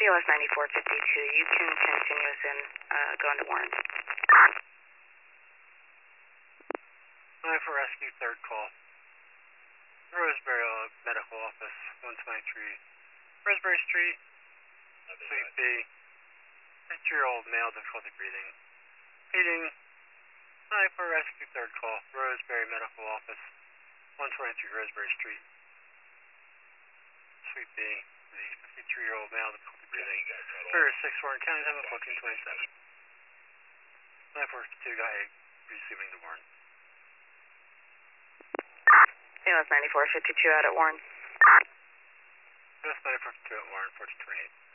COS 9452, you can continue us in, go into Warren. 9 for rescue, third call. Roseberry Medical Office, 123. Roseberry Street, Suite B. 50-year-old male, difficulty breathing. Feeding. 9 for rescue, third call. Roseberry Medical Office, 123 Roseberry Street. Suite B. The 53-year-old male, difficulty breathing. Spirit 6 Warren County, 7-14-27. 942 got a receiving the Warren. COS 9452 out at Warren. COS 9452 at Warren, 1428.